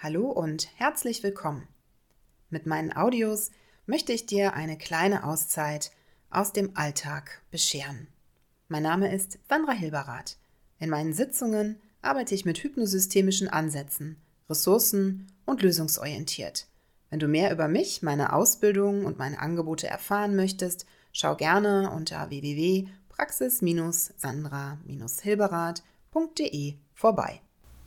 Hallo und herzlich willkommen. Mit meinen Audios möchte ich dir eine kleine Auszeit aus dem Alltag bescheren. Mein Name ist Sandra Hilberath. In meinen Sitzungen arbeite ich mit hypnosystemischen Ansätzen, ressourcen- und lösungsorientiert. Wenn du mehr über mich, meine Ausbildung und meine Angebote erfahren möchtest, schau gerne unter www.praxis-sandra-hilberath.de vorbei.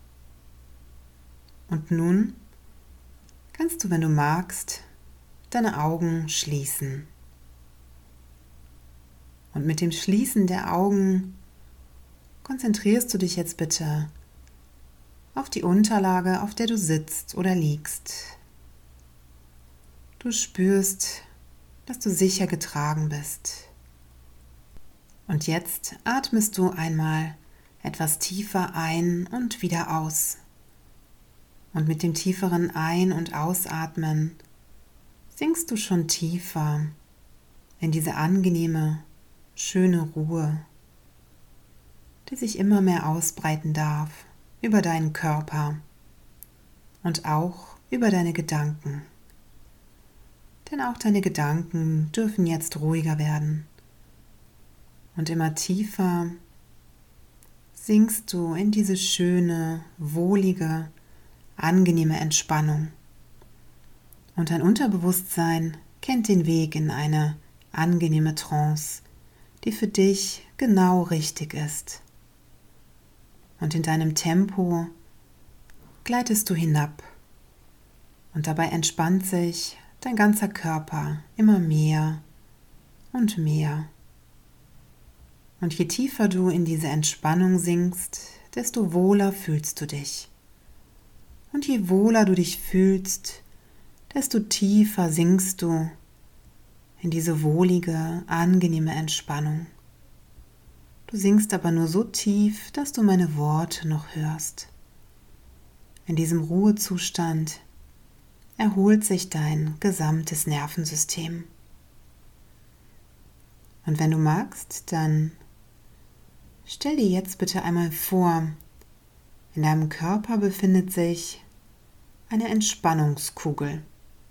Und nun kannst du, wenn du magst, deine Augen schließen. Und mit dem Schließen der Augen konzentrierst du dich jetzt bitte auf die Unterlage, auf der du sitzt oder liegst. Du spürst, dass du sicher getragen bist. Und jetzt atmest du einmal etwas tiefer ein und wieder aus. Und mit dem tieferen Ein- und Ausatmen sinkst du schon tiefer in diese angenehme, schöne Ruhe, die sich immer mehr ausbreiten darf über deinen Körper und auch über deine Gedanken. Denn auch deine Gedanken dürfen jetzt ruhiger werden. Und immer tiefer sinkst du in diese schöne, wohlige, angenehme Entspannung. Und dein Unterbewusstsein kennt den Weg in eine angenehme Trance, die für dich genau richtig ist. Und in deinem Tempo gleitest du hinab. Und dabei entspannt sich dein ganzer Körper immer mehr und mehr. Und je tiefer du in diese Entspannung sinkst, desto wohler fühlst du dich. Und je wohler du dich fühlst, desto tiefer sinkst du in diese wohlige, angenehme Entspannung. Du sinkst aber nur so tief, dass du meine Worte noch hörst. In diesem Ruhezustand erholt sich dein gesamtes Nervensystem. Und wenn du magst, dann stell dir jetzt bitte einmal vor, in deinem Körper befindet sich eine Entspannungskugel.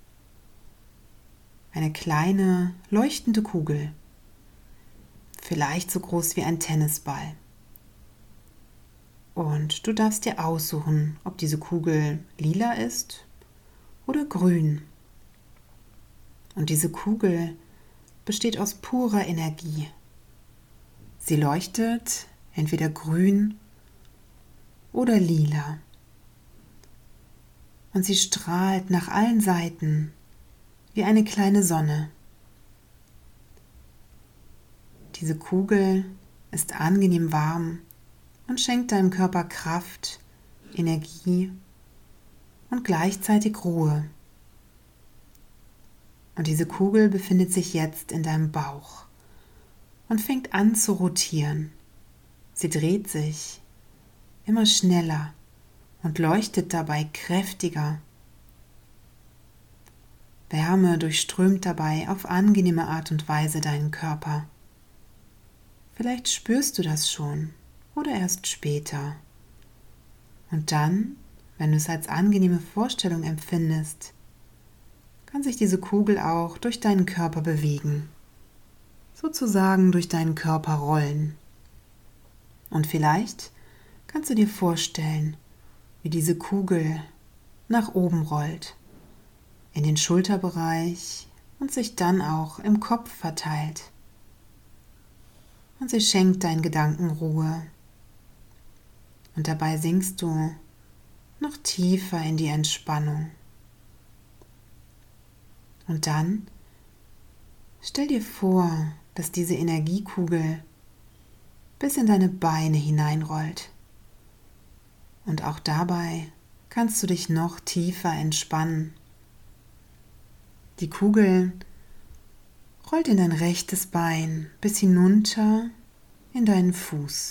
Eine kleine, leuchtende Kugel, vielleicht so groß wie ein Tennisball. Und du darfst dir aussuchen, ob diese Kugel lila ist oder grün. Und diese Kugel besteht aus purer Energie. Sie leuchtet entweder grün oder lila. Und sie strahlt nach allen Seiten wie eine kleine Sonne. Diese Kugel ist angenehm warm und schenkt deinem Körper Kraft, Energie und gleichzeitig Ruhe. Und diese Kugel befindet sich jetzt in deinem Bauch und fängt an zu rotieren. Sie dreht sich immer schneller und leuchtet dabei kräftiger. Wärme durchströmt dabei auf angenehme Art und Weise deinen Körper. Vielleicht spürst du das schon oder erst später. Und dann, wenn du es als angenehme Vorstellung empfindest, kann sich diese Kugel auch durch deinen Körper bewegen, sozusagen durch deinen Körper rollen. Und vielleicht kannst du dir vorstellen, wie diese Kugel nach oben rollt, in den Schulterbereich und sich dann auch im Kopf verteilt. Und sie schenkt deinen Gedanken Ruhe. Und dabei sinkst du noch tiefer in die Entspannung. Und dann stell dir vor, dass diese Energiekugel bis in deine Beine hineinrollt. Und auch dabei kannst du dich noch tiefer entspannen. Die Kugel rollt in dein rechtes Bein bis hinunter in deinen Fuß.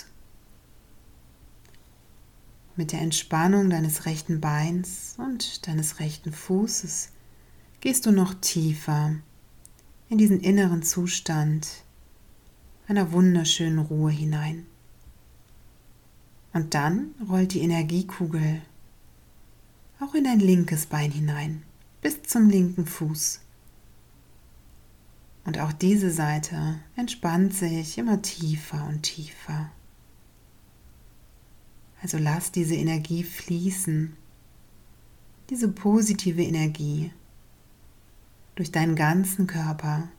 Mit der Entspannung deines rechten Beins und deines rechten Fußes gehst du noch tiefer in diesen inneren Zustand einer wunderschönen Ruhe hinein. Und dann rollt die Energiekugel auch in dein linkes Bein hinein, bis zum linken Fuß. Und auch diese Seite entspannt sich immer tiefer und tiefer. Also lass diese Energie fließen, diese positive Energie durch deinen ganzen Körper,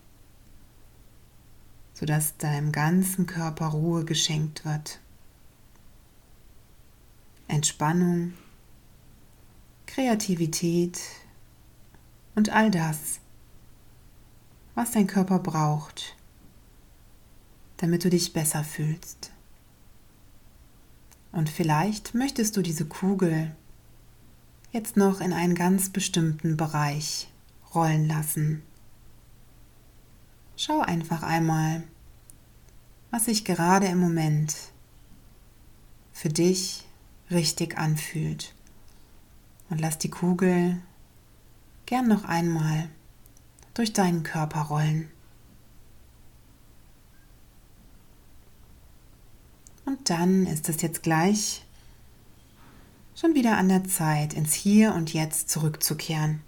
sodass deinem ganzen Körper Ruhe geschenkt wird. Entspannung, Kreativität und all das, was dein Körper braucht, damit du dich besser fühlst. Und vielleicht möchtest du diese Kugel jetzt noch in einen ganz bestimmten Bereich rollen lassen. Schau einfach einmal, was sich gerade im Moment für dich richtig anfühlt. Und lass die Kugel gern noch einmal durch deinen Körper rollen. Und dann ist es jetzt gleich schon wieder an der Zeit, ins Hier und Jetzt zurückzukehren.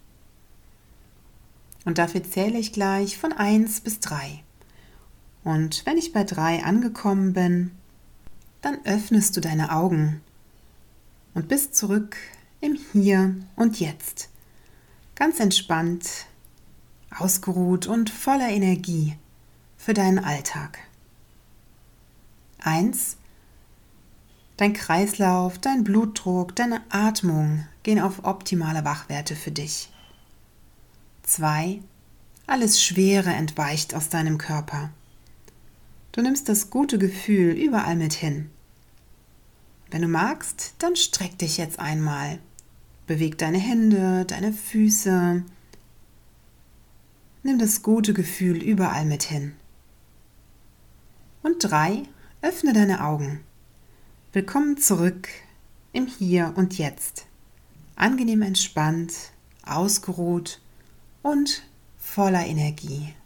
Und dafür zähle ich gleich von 1 bis 3. Und wenn ich bei 3 angekommen bin, dann öffnest du deine Augen und bist zurück im Hier und Jetzt. Ganz entspannt, ausgeruht und voller Energie für deinen Alltag. 1. Dein Kreislauf, dein Blutdruck, deine Atmung gehen auf optimale Wachwerte für dich. 2. Alles Schwere entweicht aus deinem Körper. Du nimmst das gute Gefühl überall mit hin. Wenn du magst, dann streck dich jetzt einmal. Beweg deine Hände, deine Füße. Nimm das gute Gefühl überall mit hin. Und 3. Öffne deine Augen. Willkommen zurück im Hier und Jetzt. Angenehm entspannt, ausgeruht und voller Energie.